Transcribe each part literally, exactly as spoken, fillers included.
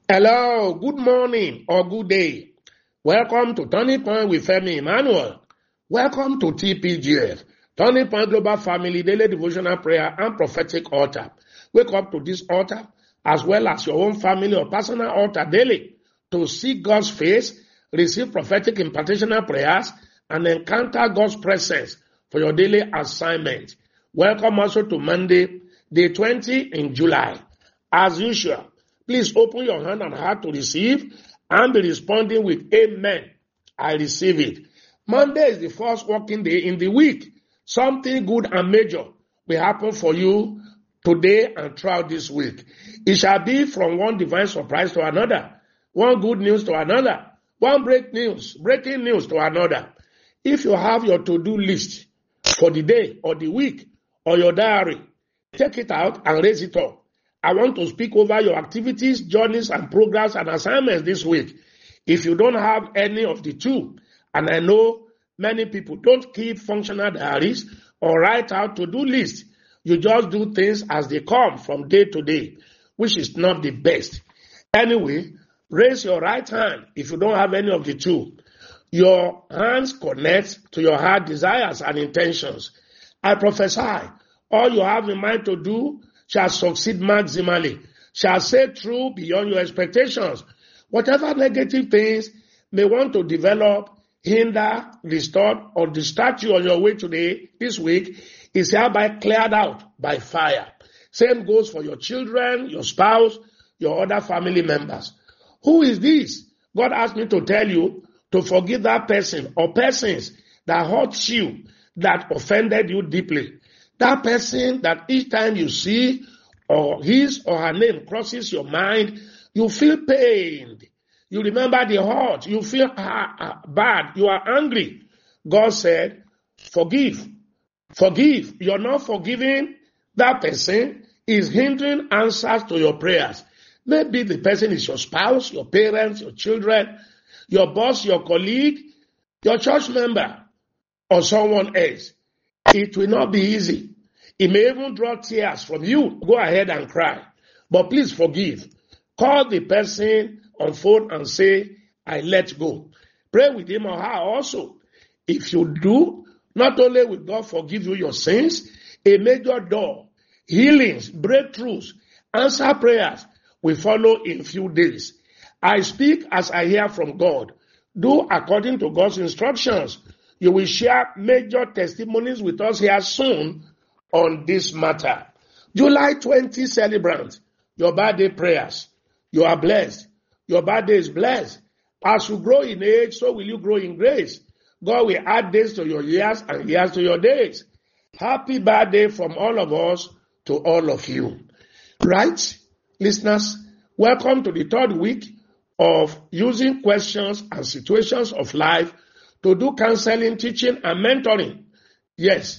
Hello, good morning or good day. Welcome to Turning Point with Femi Emmanuel. Welcome to T P G F, Turning Point Global Family Daily Devotional Prayer and Prophetic Altar. Wake up to this altar as well as your own family or personal altar daily to see God's face, receive prophetic impartational prayers, and encounter God's presence for your daily assignment. Welcome also to Monday, day twenty in July. As usual, please open your hand and heart to receive and be responding with Amen. I receive it. Monday is the first working day in the week. Something good and major will happen for you today and throughout this week. It shall be from one divine surprise to another, one good news to another, one break news, breaking news to another. If you have your to-do list for the day or the week or your diary, take it out and raise it up. I want to speak over your activities, journeys, and programs and assignments this week. If you don't have any of the two, and I know many people don't keep functional diaries or write out to-do lists, you just do things as they come from day to day, which is not the best. Anyway, raise your right hand if you don't have any of the two. Your hands connect to your heart desires and intentions. I prophesy, all you have in mind to do shall succeed maximally, shall say true beyond your expectations. Whatever negative things may want to develop, hinder, distort, or distract you on your way today, this week, is hereby cleared out by fire. Same goes for your children, your spouse, your other family members. Who is this? God asked me to tell you to forgive that person or persons that hurt you, that offended you deeply. That person that each time you see or his or her name crosses your mind, you feel pained. You remember the hurt. You feel uh, bad. You are angry. God said, forgive. Forgive. You're not forgiving. That person is hindering answers to your prayers. Maybe the person is your spouse, your parents, your children, your boss, your colleague, your church member, or someone else. It will not be easy. It may even draw tears from you. Go ahead and cry. But please forgive. Call the person on phone and say, I let go. Pray with him or her also. If you do, not only will God forgive you your sins, a major door, healings, breakthroughs, answer prayers will follow in few days. I speak as I hear from God. Do according to God's instructions. You will share major testimonies with us here soon on this matter. July twentieth celebrant, your birthday prayers. You are blessed. Your birthday is blessed. As you grow in age, so will you grow in grace. God will add days to your years and years to your days. Happy birthday from all of us to all of you. Right, listeners? Welcome to the third week of using questions and situations of life to do counseling, teaching, and mentoring. Yes,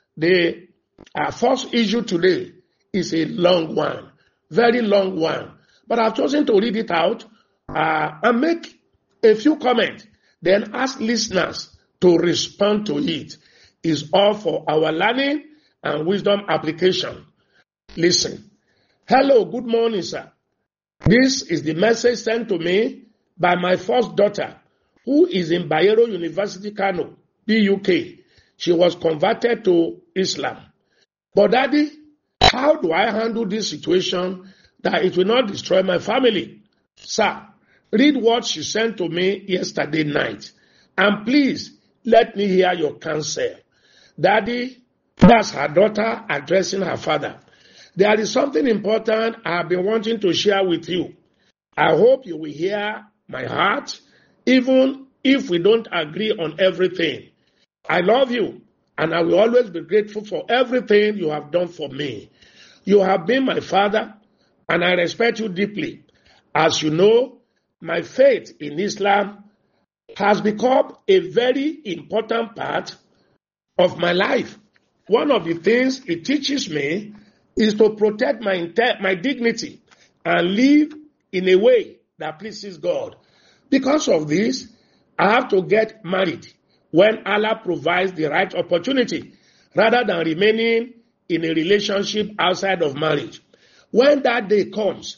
the uh, first issue today is a long one, very long one. But I've chosen to read it out uh, and make a few comments, then ask listeners to respond to it. It's all for our learning and wisdom application. Listen. Hello, good morning, sir. This is the message sent to me by my first daughter, who is in Bayero University, Kano, B U K. She was converted to Islam. But Daddy, how do I handle this situation that it will not destroy my family? Sir, read what she sent to me yesterday night. And please, let me hear your counsel. Daddy, that's her daughter addressing her father. There is something important I have been wanting to share with you. I hope you will hear my heart, even if we don't agree on everything. I love you, and I will always be grateful for everything you have done for me. You have been my father, and I respect you deeply. As you know, my faith in Islam has become a very important part of my life. One of the things it teaches me is to protect my inter- my dignity and live in a way that pleases God. Because of this, I have to get married when Allah provides the right opportunity, rather than remaining in a relationship outside of marriage. When that day comes,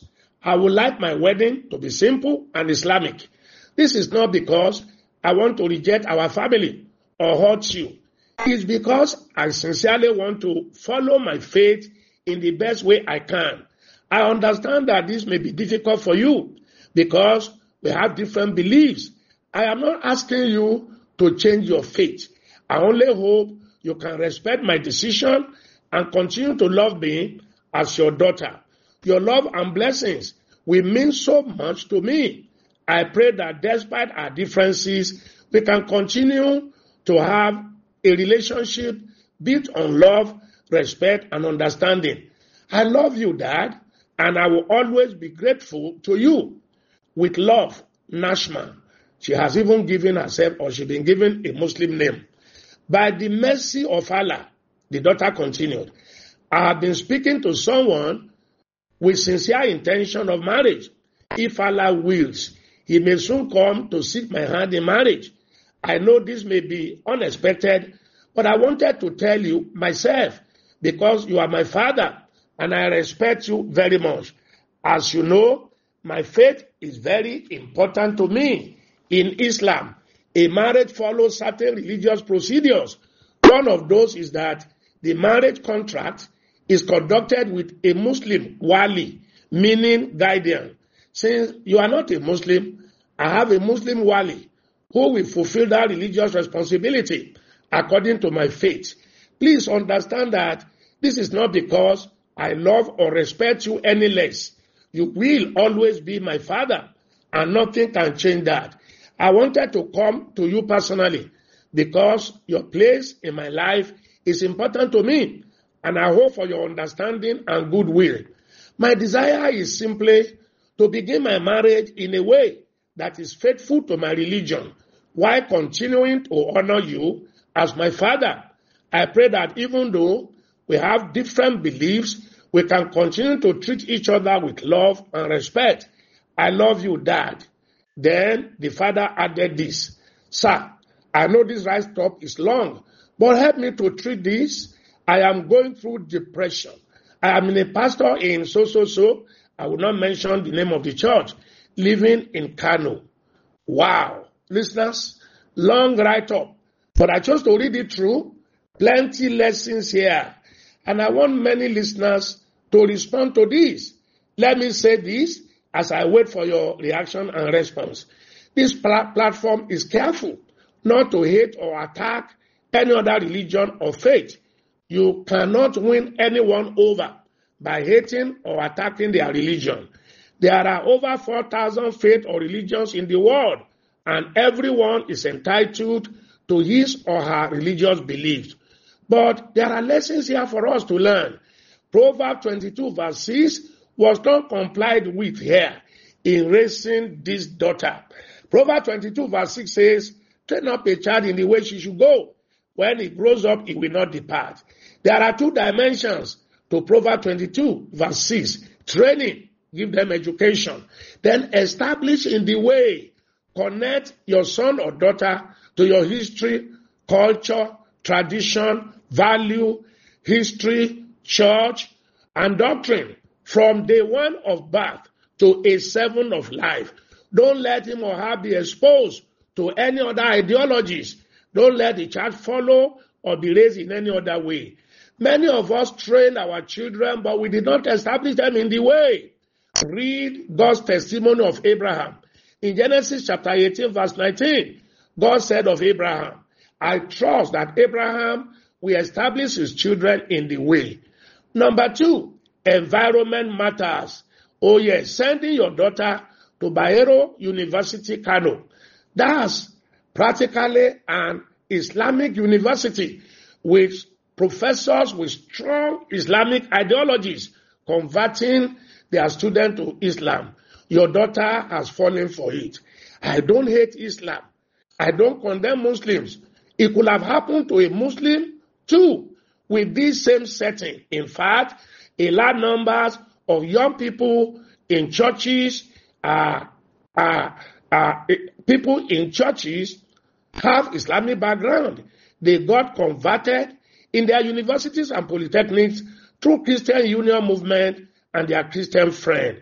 I would like my wedding to be simple and Islamic. This is not because I want to reject our family or hurt you. It's because I sincerely want to follow my faith in the best way I can. I understand that this may be difficult for you because we have different beliefs. I am not asking you to change your faith. I only hope you can respect my decision and continue to love me as your daughter. Your love and blessings will mean so much to me. I pray that despite our differences, we can continue to have a relationship built on love, respect, and understanding. I love you, Dad, and I will always be grateful to you. With love, Nashma. She has even given herself, or she's been given a Muslim name. By the mercy of Allah, the daughter continued, I have been speaking to someone with sincere intention of marriage. If Allah wills, he may soon come to seek my hand in marriage. I know this may be unexpected, but I wanted to tell you myself because you are my father and I respect you very much. As you know, my faith is very important to me. In Islam, a marriage follows certain religious procedures. One of those is that the marriage contract is conducted with a Muslim wali, meaning guardian. Since you are not a Muslim, I have a Muslim wali who will fulfill that religious responsibility according to my faith. Please understand that this is not because I love or respect you any less. You will always be my father, and nothing can change that. I wanted to come to you personally because your place in my life is important to me, and I hope for your understanding and goodwill. My desire is simply to begin my marriage in a way that is faithful to my religion, while continuing to honor you as my father. I pray that even though we have different beliefs, we can continue to treat each other with love and respect. I love you, Dad. Then the father added this. Sir, I know this write-up is long, but help me to treat this. I am going through depression. I am a pastor in so-so-so. I will not mention the name of the church. Living in Kano. Wow. Listeners, long write-up. But I chose to read it through. Plenty lessons here. And I want many listeners to respond to this. Let me say this as I wait for your reaction and response. This pl- platform is careful not to hate or attack any other religion or faith. You cannot win anyone over by hating or attacking their religion. There are over four thousand faiths or religions in the world, and everyone is entitled to his or her religious beliefs. But there are lessons here for us to learn. Proverbs twenty-two verse six was not complied with here in raising this daughter. Proverbs twenty-two verse six says, train up a child in the way she should go. When he grows up, he will not depart. There are two dimensions to Proverbs twenty-two verse six. Training, give them education. Then establish in the way. Connect your son or daughter to your history, culture, tradition, value, history, church, and doctrine from day one of birth to age seven of life. Don't let him or her be exposed to any other ideologies. Don't let the child follow or be raised in any other way. Many of us train our children, but we did not establish them in the way. Read God's testimony of Abraham. In Genesis chapter eighteen, verse nineteen, God said of Abraham, I trust that Abraham will establish his children in the way. Number two, environment matters. Oh yes, sending your daughter to Bayero University, Kano. That's practically an Islamic university with professors with strong Islamic ideologies converting their students to Islam. Your daughter has fallen for it. I don't hate Islam. I don't condemn Muslims. It could have happened to a Muslim too with this same setting. In fact, a large numbers of young people in churches, uh, uh, uh, people in churches have Islamic background. They got converted in their universities and polytechnics through Christian Union movement and their Christian friend.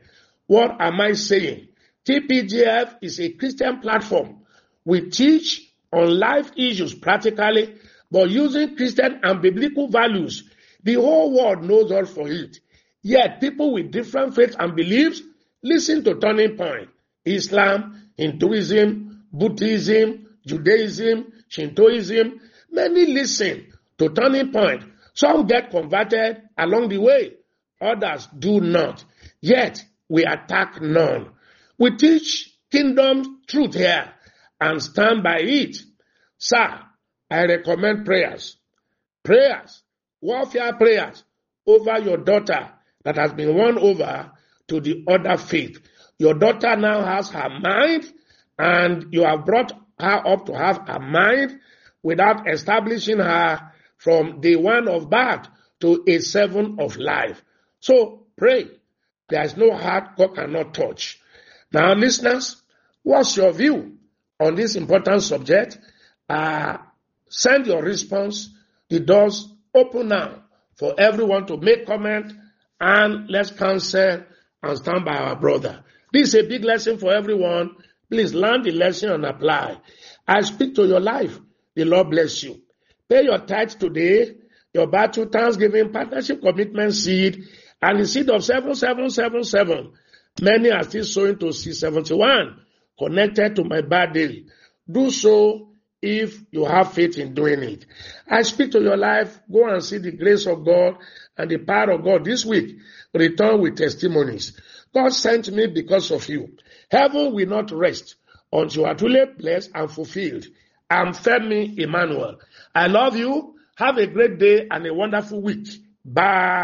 What am I saying? T P G F is a Christian platform. We teach on life issues practically, but using Christian and biblical values. The whole world knows us for it. Yet people with different faiths and beliefs listen to Turning Point. Islam, Hinduism, Buddhism, Judaism, Shintoism. Many listen to Turning Point. Some get converted along the way. Others do not. Yet we attack none. We teach kingdom truth here and stand by it. Sir, I recommend prayers. Prayers, warfare prayers over your daughter that has been won over to the other faith. Your daughter now has her mind, and you have brought her up to have a mind without establishing her from day one of birth to a seven of life. So pray. There is no heart God cannot touch. Now, listeners, what's your view on this important subject? Uh, send your response. The doors open now for everyone to make comment, and let's counsel and stand by our brother. This is a big lesson for everyone. Please learn the lesson and apply. I speak to your life. The Lord bless you. Pay your tithes today, your battle, thanksgiving, partnership, commitment seed, and the seed of seven seven seven seven. Many are still sowing to C seventy-one, connected to my birthday. Do so if you have faith in doing it. I speak to your life. Go and see the grace of God and the power of God this week. Return with testimonies. God sent me because of you. Heaven will not rest until you are truly blessed and fulfilled. I'm Femi Emmanuel. I love you. Have a great day and a wonderful week. Bye.